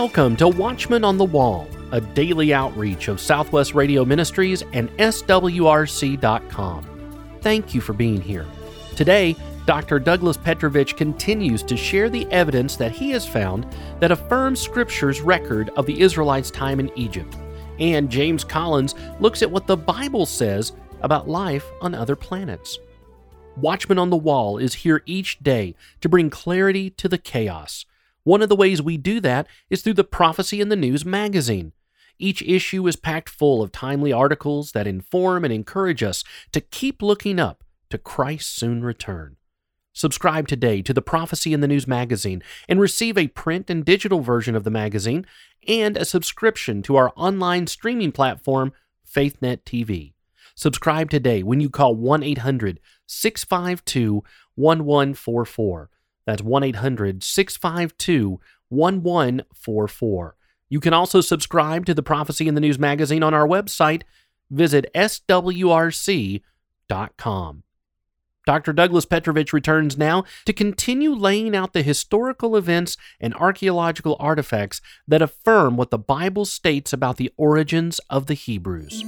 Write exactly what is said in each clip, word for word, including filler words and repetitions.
Welcome to Watchman on the Wall, a daily outreach of Southwest Radio Ministries and S W R C dot com. Thank you for being here. Today, Doctor Douglas Petrovich continues to share the evidence that he has found that affirms Scripture's record of the Israelites' time in Egypt. And James Collins looks at what the Bible says about life on other planets. Watchman on the Wall is here each day to bring clarity to the chaos. One of the ways we do that is through the Prophecy in the News magazine. Each issue is packed full of timely articles that inform and encourage us to keep looking up to Christ's soon return. Subscribe today to the Prophecy in the News magazine and receive a print and digital version of the magazine and a subscription to our online streaming platform, FaithNet T V. Subscribe today when you call one eight hundred, six five two, one one four four. That's one eight hundred, six five two, one one four four. You can also subscribe to the Prophecy in the News magazine on our website. Visit S W R C dot com. Doctor Douglas Petrovich returns now to continue laying out the historical events and archaeological artifacts that affirm what the Bible states about the origins of the Hebrews.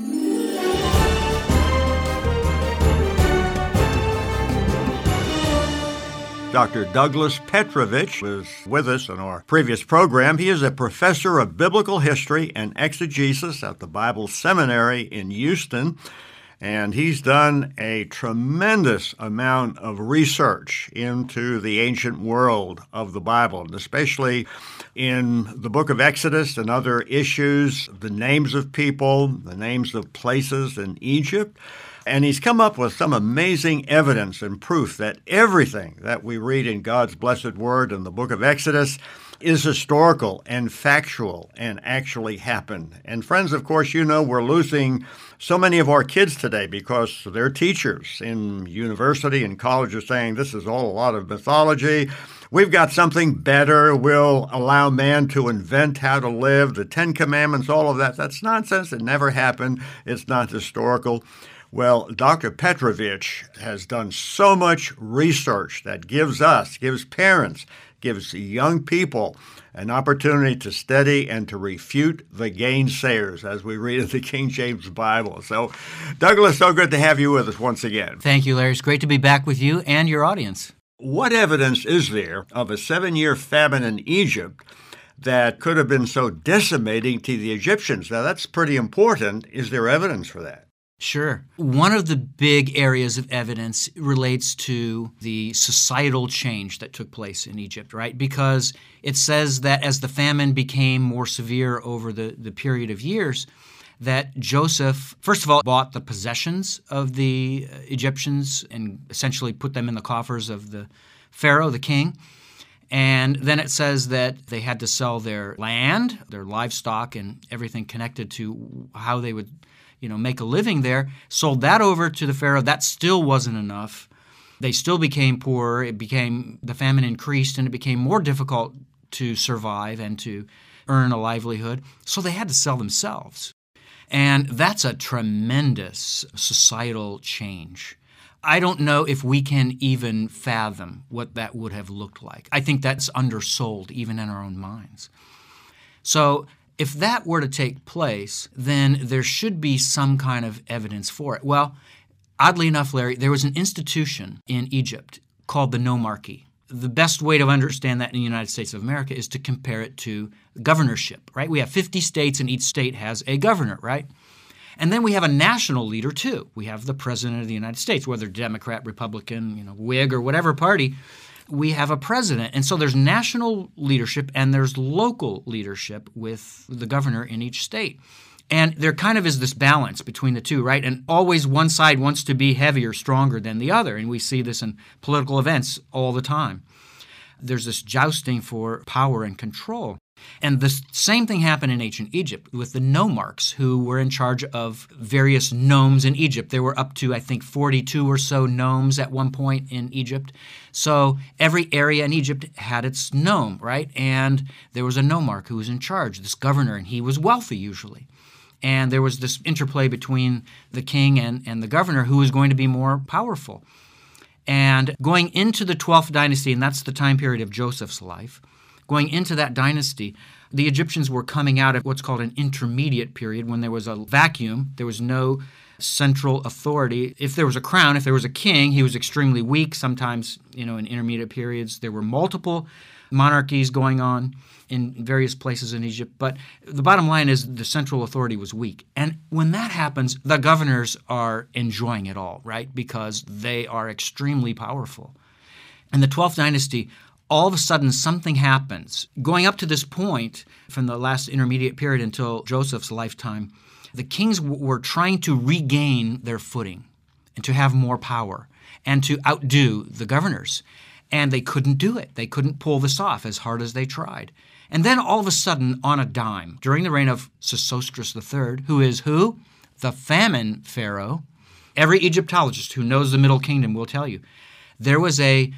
Doctor Douglas Petrovich was with us in our previous program. He is a professor of biblical history and exegesis at the Bible Seminary in Houston, and he's done a tremendous amount of research into the ancient world of the Bible, and especially in the book of Exodus and other issues, the names of people, the names of places in Egypt. And he's come up with some amazing evidence and proof that everything that we read in God's blessed word in the book of Exodus is historical and factual and actually happened. And friends, of course, you know we're losing so many of our kids today because their teachers in university and college are saying this is all a lot of mythology. We've got something better. We'll allow man to invent how to live. The Ten Commandments, all of that, that's nonsense. It never happened. It's not historical. Well, Doctor Petrovich has done so much research that gives us, gives parents, gives young people an opportunity to study and to refute the gainsayers, as we read in the King James Bible. So, Douglas, so good to have you with us once again. Thank you, Larry. It's great to be back with you and your audience. What evidence is there of a seven-year famine in Egypt that could have been so decimating to the Egyptians? Now, that's pretty important. Is there evidence for that? Sure. One of the big areas of evidence relates to the societal change that took place in Egypt, right? Because it says that as the famine became more severe over the, the period of years, that Joseph, first of all, bought the possessions of the Egyptians and essentially put them in the coffers of the Pharaoh, the king. And then it says that they had to sell their land, their livestock, and everything connected to how they would you know, make a living there, sold that over to the Pharaoh. That still wasn't enough. They still became poorer. It became, the famine increased, and it became more difficult to survive and to earn a livelihood. So they had to sell themselves. And that's a tremendous societal change. I don't know if we can even fathom what that would have looked like. I think that's undersold even in our own minds. So if that were to take place, then there should be some kind of evidence for it. Well, oddly enough, Larry, there was an institution in Egypt called the nomarchy. The best way to understand that in the United States of America is to compare it to governorship, right? We have fifty states, and each state has a governor, right? And then we have a national leader, too. We have the President of the United States, whether Democrat, Republican, you know, Whig, or whatever party. We have a president. And so there's national leadership and there's local leadership with the governor in each state. And there kind of is this balance between the two, right? And always one side wants to be heavier, stronger than the other. And we see this in political events all the time. There's this jousting for power and control. And the same thing happened in ancient Egypt with the nomarchs who were in charge of various nomes in Egypt. There were up to, I think, forty-two or so nomes at one point in Egypt. So every area in Egypt had its nome, right? And there was a nomarch who was in charge, this governor, and he was wealthy usually. And there was this interplay between the king and, and the governor who was going to be more powerful. And going into the twelfth dynasty, and that's the time period of Joseph's life, going into that dynasty, the Egyptians were coming out of what's called an intermediate period when there was a vacuum. There was no central authority. If there was a crown, if there was a king, he was extremely weak. Sometimes, you know, in intermediate periods, there were multiple monarchies going on in various places in Egypt. But the bottom line is the central authority was weak. And when that happens, the governors are enjoying it all, right? Because they are extremely powerful. In the twelfth dynasty, all of a sudden something happens. Going up to this point, from the last intermediate period until Joseph's lifetime, the kings w- were trying to regain their footing and to have more power and to outdo the governors. And they couldn't do it. They couldn't pull this off as hard as they tried. And then all of a sudden, on a dime, during the reign of Sesostris the third, who is who? The famine pharaoh. Every Egyptologist who knows the Middle Kingdom will tell you, there was a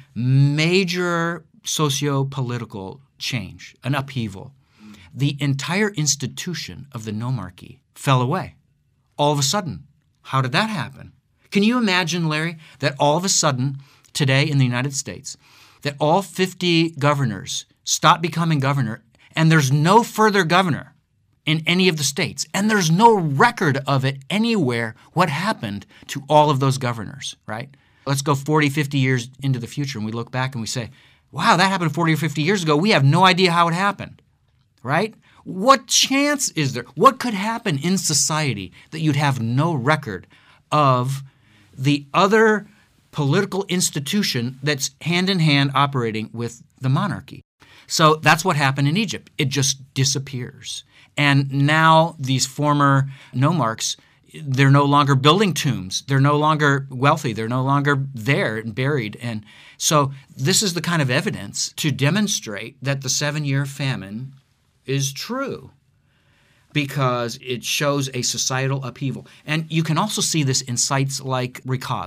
major socio-political change, an upheaval. The entire institution of the nomarchy fell away. All of a sudden. How did that happen? Can you imagine, Larry, that all of a sudden, today in the United States, that all fifty governors stop becoming governor, and there's no further governor in any of the states, and there's no record of it anywhere, what happened to all of those governors, right? Let's go forty, fifty years into the future, and we look back and we say, wow, that happened forty or fifty years ago. We have no idea how it happened, right? What chance is there? What could happen in society that you'd have no record of the other political institution that's hand-in-hand operating with the monarchy? So that's what happened in Egypt. It just disappears. And now these former nomarchs, they're no longer building tombs. They're no longer wealthy. They're no longer there and buried. And so this is the kind of evidence to demonstrate that the seven-year famine is true, because it shows a societal upheaval. And you can also see this in sites like Rikab,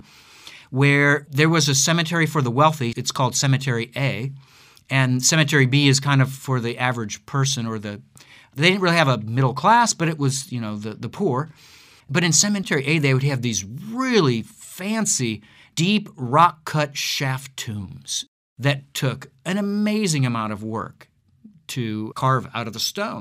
where there was a cemetery for the wealthy. It's called Cemetery A, and Cemetery B is kind of for the average person, or the, they didn't really have a middle class, but it was, you know, the, the poor. But in Cemetery A, they would have these really fancy, deep rock-cut shaft tombs that took an amazing amount of work to carve out of the stone.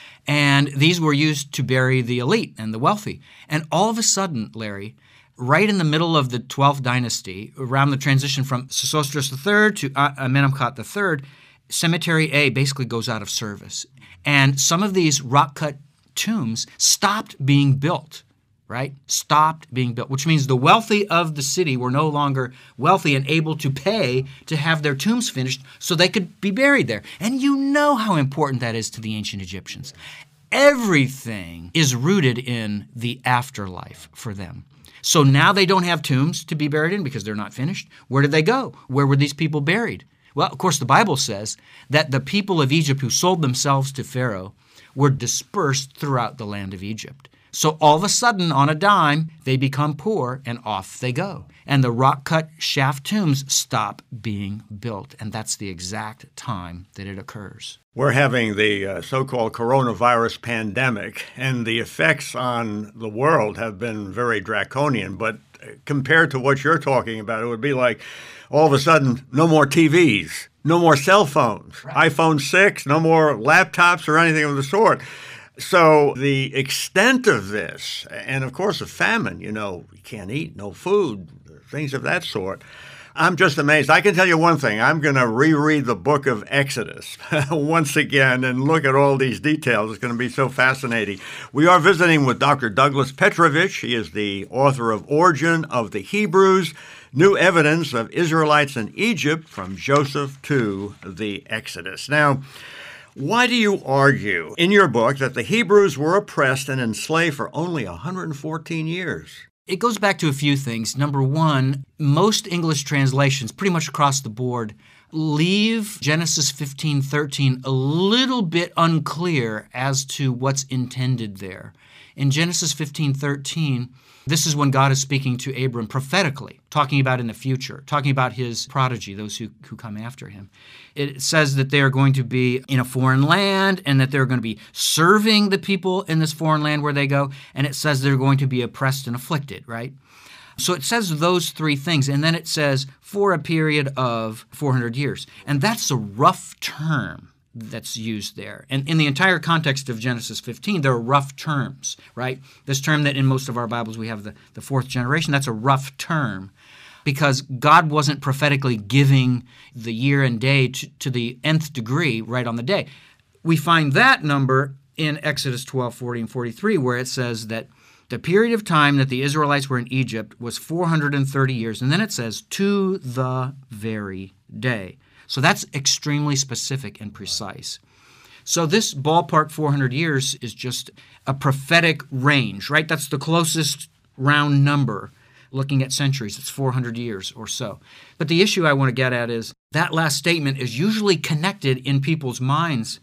And these were used to bury the elite and the wealthy. And all of a sudden, Larry, right in the middle of the twelfth dynasty, around the transition from Sesostris the third to Amenemhat the third, Cemetery A basically goes out of service. And some of these rock-cut tombs stopped being built, right? Stopped being built, which means the wealthy of the city were no longer wealthy and able to pay to have their tombs finished so they could be buried there. And you know how important that is to the ancient Egyptians. Everything is rooted in the afterlife for them. So now they don't have tombs to be buried in because they're not finished. Where did they go? Where were these people buried? Well, of course, the Bible says that the people of Egypt who sold themselves to Pharaoh were dispersed throughout the land of Egypt. So all of a sudden, on a dime, they become poor, and off they go. And the rock-cut shaft tombs stop being built, and that's the exact time that it occurs. We're having the uh, so-called coronavirus pandemic, and the effects on the world have been very draconian. But compared to what you're talking about, it would be like all of a sudden, no more T Vs, no more cell phones, right. iPhone six, no more laptops or anything of the sort. So the extent of this, and of course a famine, you know, you can't eat, no food, things of that sort. I'm just amazed. I can tell you one thing. I'm going to reread the book of Exodus once again and look at all these details. It's going to be so fascinating. We are visiting with Doctor Douglas Petrovich. He is the author of Origin of the Hebrews, New Evidence of Israelites in Egypt from Joseph to the Exodus. Now, why do you argue in your book that the Hebrews were oppressed and enslaved for only one hundred fourteen years? It goes back to a few things. Number one, most English translations, pretty much across the board, leave Genesis fifteen thirteen a little bit unclear as to what's intended there. In Genesis fifteen thirteen, this is when God is speaking to Abram prophetically, talking about in the future, talking about his prodigy, those who, who come after him. It says that they are going to be in a foreign land and that they're going to be serving the people in this foreign land where they go, and it says they're going to be oppressed and afflicted, right? So it says those three things, and then it says for a period of four hundred years. And that's a rough term that's used there. And in the entire context of Genesis fifteen, there are rough terms, right? This term that in most of our Bibles we have the, the fourth generation, that's a rough term because God wasn't prophetically giving the year and day to, to the nth degree right on the day. We find that number in Exodus twelve, forty, and forty-three, where it says that the period of time that the Israelites were in Egypt was four hundred thirty years, and then it says, to the very day. So that's extremely specific and precise. So this ballpark four hundred years is just a prophetic range, right? That's the closest round number. Looking at centuries, it's four hundred years or so. But the issue I want to get at is that last statement is usually connected in people's minds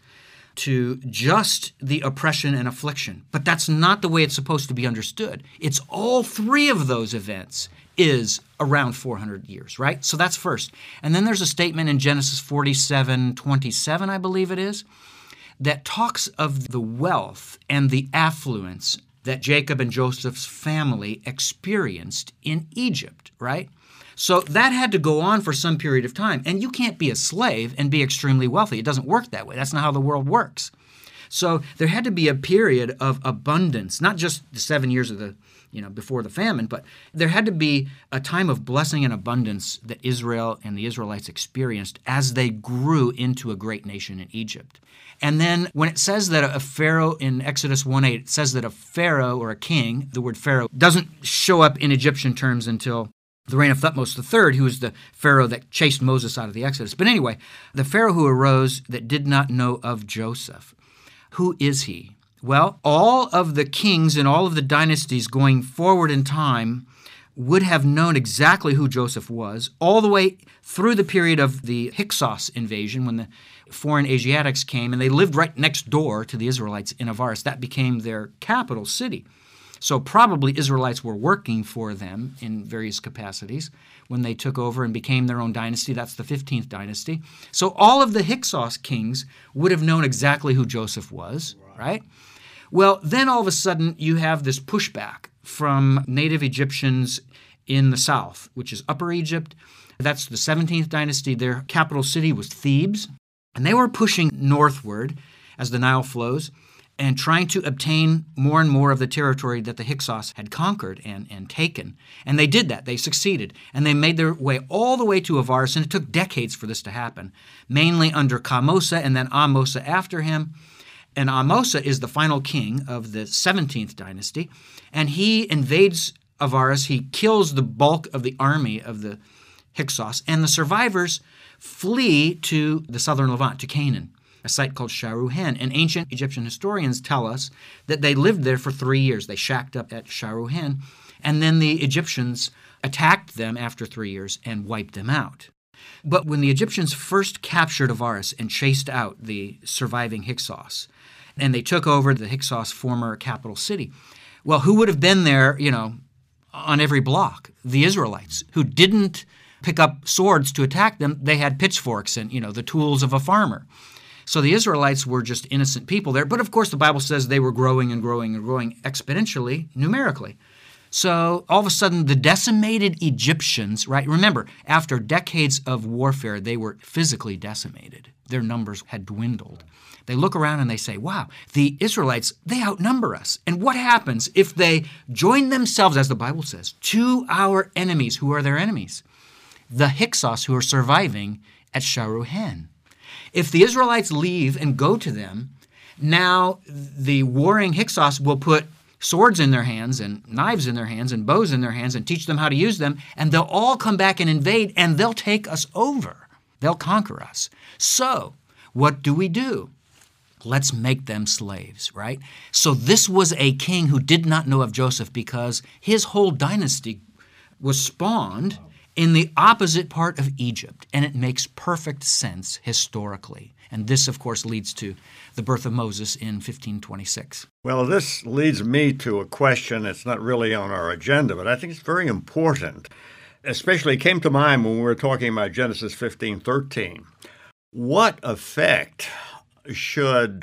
to just the oppression and affliction. But that's not the way it's supposed to be understood. It's all three of those events is around four hundred years, right? So that's first. And then there's a statement in Genesis forty-seven twenty-seven, I believe it is, that talks of the wealth and the affluence that Jacob and Joseph's family experienced in Egypt, right? So that had to go on for some period of time. And you can't be a slave and be extremely wealthy. It doesn't work that way. That's not how the world works. So there had to be a period of abundance, not just the seven years of the, you know, before the famine, but there had to be a time of blessing and abundance that Israel and the Israelites experienced as they grew into a great nation in Egypt. And then when it says that a pharaoh in Exodus one eight, it says that a pharaoh or a king, the word pharaoh, doesn't show up in Egyptian terms until the reign of Thutmose the third, who was the pharaoh that chased Moses out of the Exodus. But anyway, the pharaoh who arose that did not know of Joseph. Who is he? Well, all of the kings and all of the dynasties going forward in time would have known exactly who Joseph was, all the way through the period of the Hyksos invasion when the foreign Asiatics came, and they lived right next door to the Israelites in Avaris. That became their capital city. So probably Israelites were working for them in various capacities when they took over and became their own dynasty. That's the fifteenth dynasty. So all of the Hyksos kings would have known exactly who Joseph was, right? Well, then all of a sudden you have this pushback from native Egyptians in the south, which is Upper Egypt. That's the seventeenth dynasty. Their capital city was Thebes. And they were pushing northward as the Nile flows and trying to obtain more and more of the territory that the Hyksos had conquered and, and taken. And they did that. They succeeded. And they made their way all the way to Avaris, and it took decades for this to happen, mainly under Kamosa and then Amosa after him. And Amosa is the final king of the seventeenth dynasty, and he invades Avaris. He kills the bulk of the army of the Hyksos, and the survivors flee to the southern Levant, to Canaan, a site called Sharuhen. And ancient Egyptian historians tell us that they lived there for three years. They shacked up at Sharuhen, and then the Egyptians attacked them after three years and wiped them out. But when the Egyptians first captured Avaris and chased out the surviving Hyksos, and they took over the Hyksos former capital city, well, who would have been there, you know, on every block? The Israelites, who didn't pick up swords to attack them. They had pitchforks and, you know, the tools of a farmer. So the Israelites were just innocent people there. But of course, the Bible says they were growing and growing and growing exponentially, numerically. So all of a sudden, the decimated Egyptians, right? Remember, after decades of warfare, they were physically decimated. Their numbers had dwindled. They look around and they say, wow, the Israelites, they outnumber us. And what happens if they join themselves, as the Bible says, to our enemies? Who are their enemies? The Hyksos, who are surviving at Sharuhen. If the Israelites leave and go to them, now the warring Hyksos will put swords in their hands and knives in their hands and bows in their hands and teach them how to use them, and they'll all come back and invade, and they'll take us over. They'll conquer us. So what do we do? Let's make them slaves, right? So this was a king who did not know of Joseph because his whole dynasty was spawned in the opposite part of Egypt, and it makes perfect sense historically. And this, of course, leads to the birth of Moses in fifteen twenty-six. Well, this leads me to a question that's not really on our agenda, but I think it's very important. Especially came to mind when we were talking about Genesis fifteen thirteen. What effect should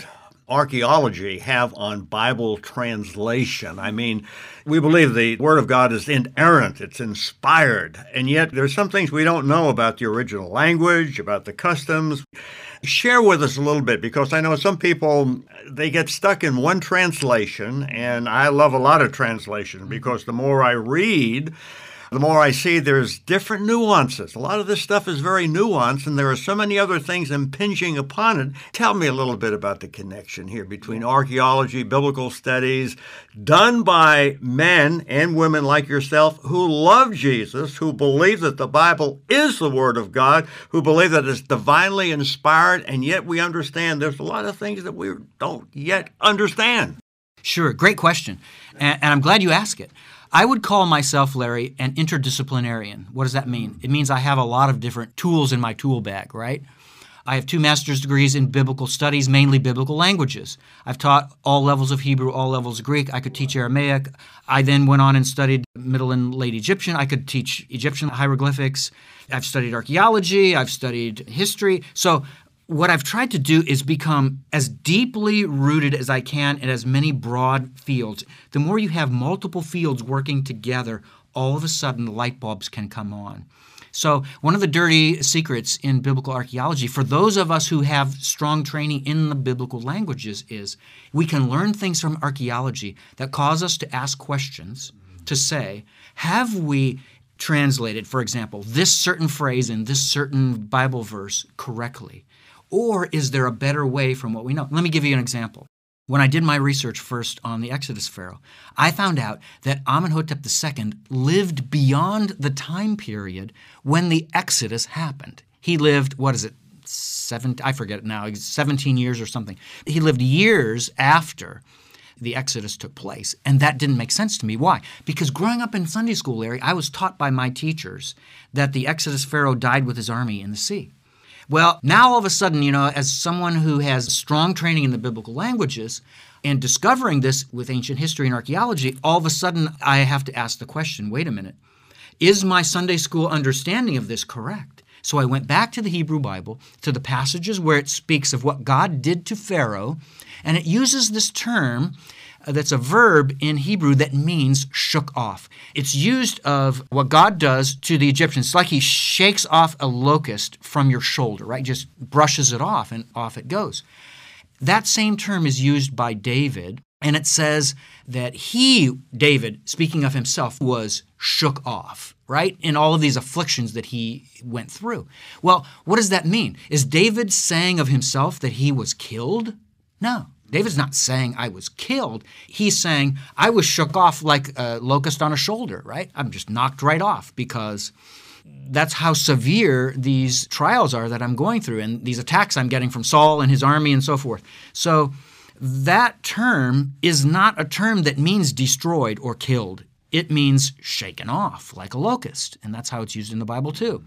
archaeology have on Bible translation? I mean, we believe the Word of God is inerrant, it's inspired, and yet there's some things we don't know about the original language, about the customs. Share with us a little bit, because I know some people, they get stuck in one translation, and I love a lot of translation because the more I read, the more I see there's different nuances. A lot of this stuff is very nuanced, and there are so many other things impinging upon it. Tell me a little bit about the connection here between archaeology, biblical studies, done by men and women like yourself who love Jesus, who believe that the Bible is the Word of God, who believe that it's divinely inspired, and yet we understand there's a lot of things that we don't yet understand. Sure, great question, and, and I'm glad you asked it. I would call myself, Larry, an interdisciplinarian. What does that mean? It means I have a lot of different tools in my tool bag, right? I have two master's degrees in biblical studies, mainly biblical languages. I've taught all levels of Hebrew, all levels of Greek. I could teach Aramaic. I then went on and studied Middle and Late Egyptian. I could teach Egyptian hieroglyphics. I've studied archaeology. I've studied history. So what I've tried to do is become as deeply rooted as I can in as many broad fields. The more you have multiple fields working together, all of a sudden light bulbs can come on. So one of the dirty secrets in biblical archaeology, for those of us who have strong training in the biblical languages, is we can learn things from archaeology that cause us to ask questions, to say, have we translated, for example, this certain phrase in this certain Bible verse correctly? Or is there a better way from what we know? Let me give you an example. When I did my research first on the Exodus Pharaoh, I found out that Amenhotep the Second lived beyond the time period when the Exodus happened. He lived, what is it, seven, I forget it now, seventeen years or something. He lived years after the Exodus took place, and that didn't make sense to me. Why? Because growing up in Sunday school, Larry, I was taught by my teachers that the Exodus Pharaoh died with his army in the sea. Well, now all of a sudden, you know, as someone who has strong training in the biblical languages and discovering this with ancient history and archaeology, all of a sudden I have to ask the question, wait a minute, is my Sunday school understanding of this correct? So I went back to the Hebrew Bible, to the passages where it speaks of what God did to Pharaoh, and it uses this term that's a verb in Hebrew that means shook off. It's used of what God does to the Egyptians. It's like he shakes off a locust from your shoulder, right? Just brushes it off and off it goes. That same term is used by David, and it says that he, David, speaking of himself, was shook off, right? In all of these afflictions that he went through. Well, what does that mean? Is David saying of himself that he was killed? No. David's not saying I was killed. He's saying I was shook off like a locust on a shoulder, right? I'm just knocked right off because that's how severe these trials are that I'm going through and these attacks I'm getting from Saul and his army and so forth. So that term is not a term that means destroyed or killed. It means shaken off like a locust, and that's how it's used in the Bible too.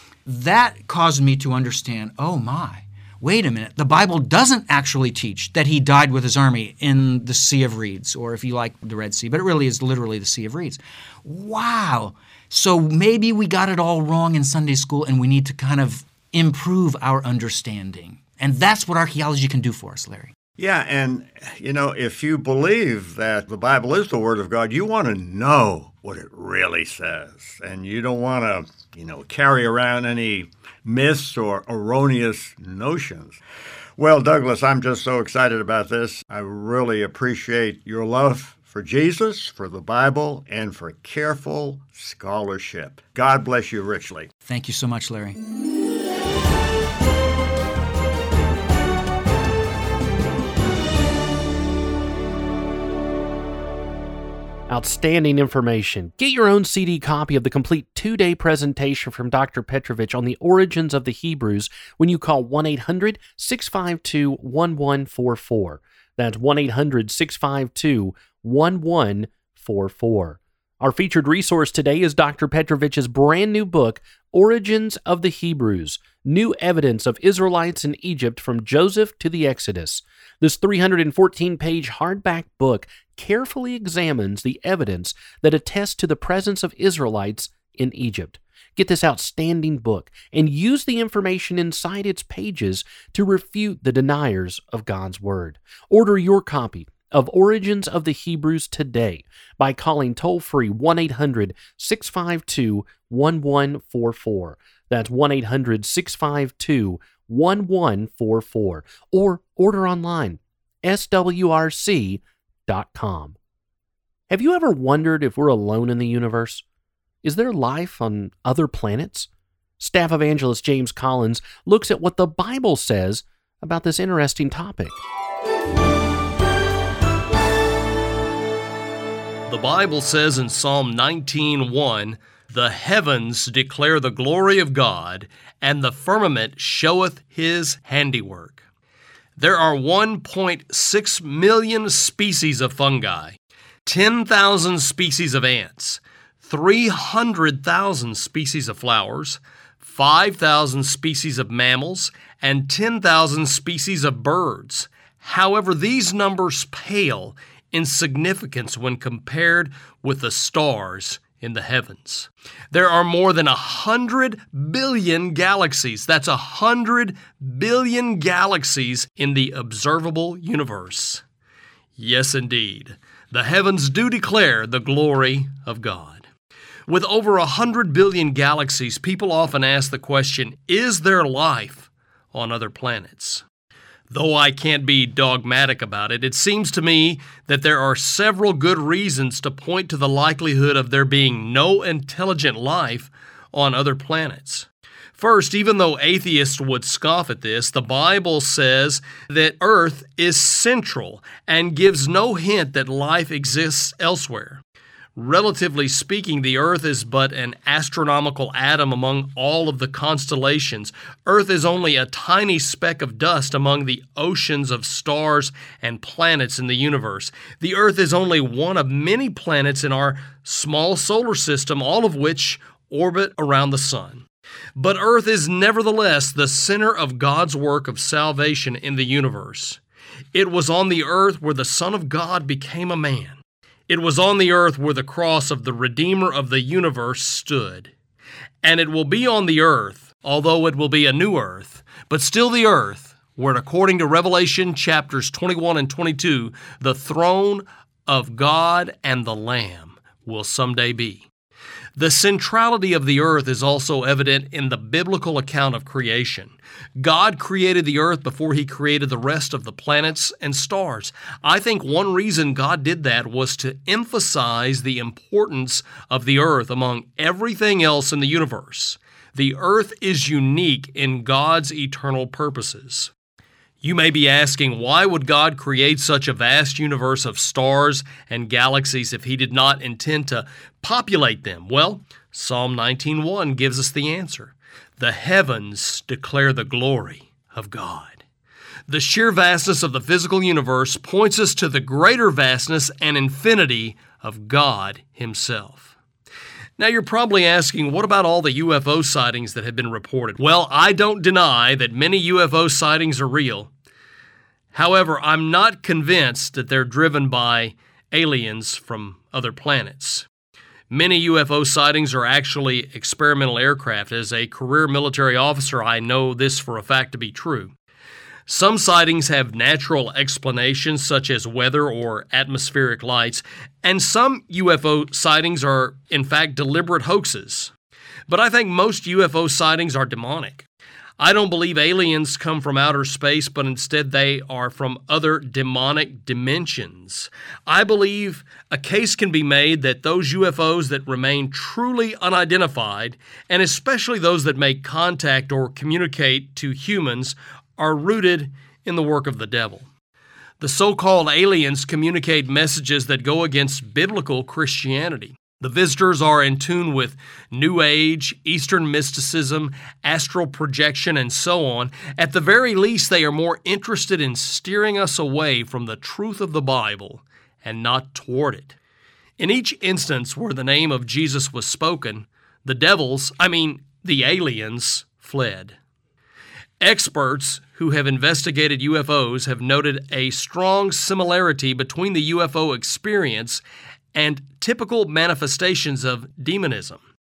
That caused me to understand, oh my, wait a minute, the Bible doesn't actually teach that he died with his army in the Sea of Reeds, or if you like, the Red Sea, but it really is literally the Sea of Reeds. Wow. So maybe we got it all wrong in Sunday school, and we need to kind of improve our understanding. And that's what archaeology can do for us, Larry. Yeah, and, you know, if you believe that the Bible is the Word of God, you want to know what it really says. And you don't want to, you know, carry around any myths or erroneous notions. Well, Douglas, I'm just so excited about this. I really appreciate your love for Jesus, for the Bible, and for careful scholarship. God bless you richly. Thank you so much, Larry. Outstanding information. Get your own C D copy of the complete two-day presentation from Doctor Petrovich on the origins of the Hebrews when you call one eight hundred, six five two, one one four four. That's one eight hundred, six five two, one one four four. Our featured resource today is Doctor Petrovich's brand new book, Origins of the Hebrews, New Evidence of Israelites in Egypt from Joseph to the Exodus. This three hundred fourteen page hardback book carefully examines the evidence that attests to the presence of Israelites in Egypt. Get this outstanding book and use the information inside its pages to refute the deniers of God's Word. Order your copy of Origins of the Hebrews today by calling toll-free one eight hundred six five two one one four four. That's one eight hundred six five two one one four four. Or order online, S W R C dot com. Have you ever wondered if we're alone in the universe? Is there life on other planets? Staff Evangelist James Collins looks at what the Bible says about this interesting topic. The Bible says in Psalm nineteen one, "The heavens declare the glory of God, and the firmament showeth his handiwork." There are one point six million species of fungi, ten thousand species of ants, three hundred thousand species of flowers, five thousand species of mammals, and ten thousand species of birds. However, these numbers pale in significance when compared with the stars in the heavens. There are more than a hundred billion galaxies. That's a hundred billion galaxies in the observable universe. Yes, indeed. The heavens do declare the glory of God. With over a hundred billion galaxies, people often ask the question, is there life on other planets? Though I can't be dogmatic about it, it seems to me that there are several good reasons to point to the likelihood of there being no intelligent life on other planets. First, even though atheists would scoff at this, the Bible says that Earth is central and gives no hint that life exists elsewhere. Relatively speaking, the Earth is but an astronomical atom among all of the constellations. Earth is only a tiny speck of dust among the oceans of stars and planets in the universe. The Earth is only one of many planets in our small solar system, all of which orbit around the sun. But Earth is nevertheless the center of God's work of salvation in the universe. It was on the earth where the Son of God became a man. It was on the earth where the cross of the Redeemer of the universe stood. And it will be on the earth, although it will be a new earth, but still the earth, where according to Revelation chapters twenty-one and twenty-two, the throne of God and the Lamb will someday be. The centrality of the earth is also evident in the biblical account of creation. God created the earth before He created the rest of the planets and stars. I think one reason God did that was to emphasize the importance of the earth among everything else in the universe. The earth is unique in God's eternal purposes. You may be asking, why would God create such a vast universe of stars and galaxies if He did not intend to populate them? Well, Psalm nineteen one gives us the answer. The heavens declare the glory of God. The sheer vastness of the physical universe points us to the greater vastness and infinity of God Himself. Now, you're probably asking, what about all the U F O sightings that have been reported? Well, I don't deny that many U F O sightings are real. However, I'm not convinced that they're driven by aliens from other planets. Many U F O sightings are actually experimental aircraft. As a career military officer, I know this for a fact to be true. Some sightings have natural explanations, such as weather or atmospheric lights, and some U F O sightings are, in fact, deliberate hoaxes. But I think most U F O sightings are demonic. I don't believe aliens come from outer space, but instead they are from other demonic dimensions. I believe a case can be made that those U F Os that remain truly unidentified, and especially those that make contact or communicate to humans, are rooted in the work of the devil. The so-called aliens communicate messages that go against biblical Christianity. The visitors are in tune with New Age, Eastern mysticism, astral projection, and so on. At the very least, they are more interested in steering us away from the truth of the Bible and not toward it. In each instance where the name of Jesus was spoken, the devils, I mean the aliens, fled. Experts who have investigated U F Os have noted a strong similarity between the U F O experience and typical manifestations of demonism.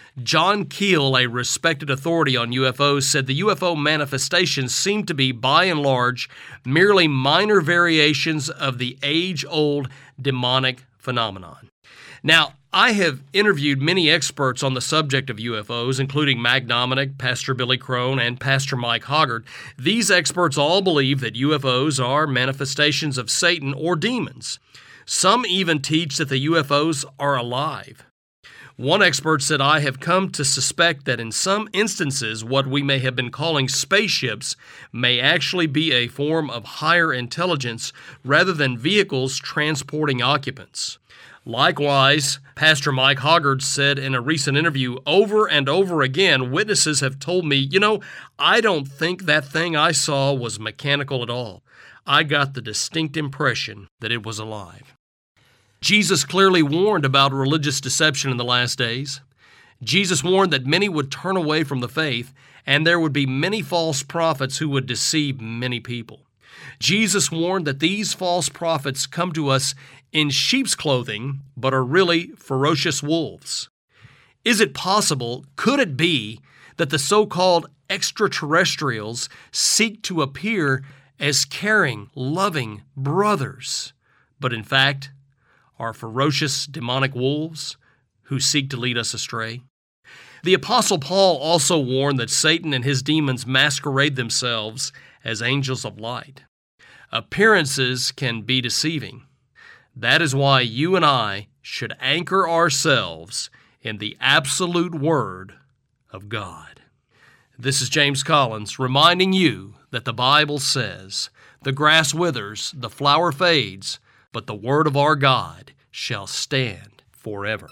John Keel, a respected authority on U F Os, said the U F O manifestations seem to be, by and large, merely minor variations of the age-old demonic phenomenon. Now, I have interviewed many experts on the subject of U F Os, including Mag Dominic, Pastor Billy Crone, and Pastor Mike Hoggard. These experts all believe that U F Os are manifestations of Satan or demons. Some even teach that the U F Os are alive. One expert said, "I have come to suspect that in some instances what we may have been calling spaceships may actually be a form of higher intelligence rather than vehicles transporting occupants." Likewise, Pastor Mike Hoggard said in a recent interview, "Over and over again, witnesses have told me, you know, I don't think that thing I saw was mechanical at all. I got the distinct impression that it was alive." Jesus clearly warned about religious deception in the last days. Jesus warned that many would turn away from the faith, and there would be many false prophets who would deceive many people. Jesus warned that these false prophets come to us in sheep's clothing, but are really ferocious wolves. Is it possible, could it be, that the so-called extraterrestrials seek to appear as caring, loving brothers, but in fact are ferocious demonic wolves who seek to lead us astray? The Apostle Paul also warned that Satan and his demons masquerade themselves as angels of light. Appearances can be deceiving. That is why you and I should anchor ourselves in the absolute Word of God. This is James Collins reminding you that the Bible says, "The grass withers, the flower fades, but the Word of our God shall stand forever."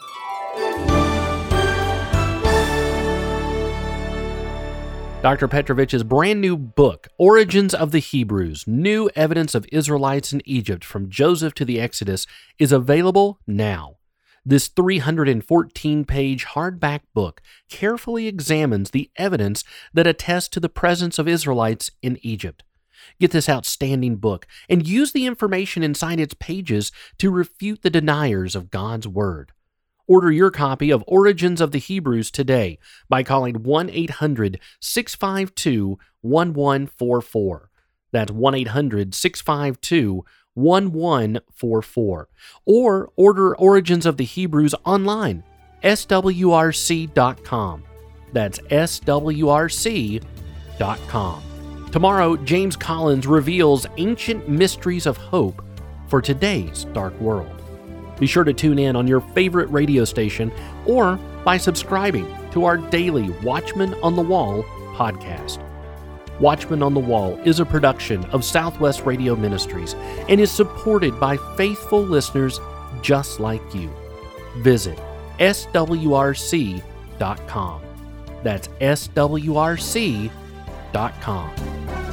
Doctor Petrovich's brand new book, Origins of the Hebrews, New Evidence of Israelites in Egypt from Joseph to the Exodus, is available now. This three hundred fourteen page hardback book carefully examines the evidence that attests to the presence of Israelites in Egypt. Get this outstanding book and use the information inside its pages to refute the deniers of God's Word. Order your copy of Origins of the Hebrews today by calling one eight hundred six five two one one four four. That's one eight hundred six five two one one four four. Or order Origins of the Hebrews online, S W R C dot com. That's S W R C dot com. Tomorrow, James Collins reveals ancient mysteries of hope for today's dark world. Be sure to tune in on your favorite radio station or by subscribing to our daily Watchman on the Wall podcast. Watchman on the Wall is a production of Southwest Radio Ministries and is supported by faithful listeners just like you. Visit S W R C dot com. That's S W R C dot com.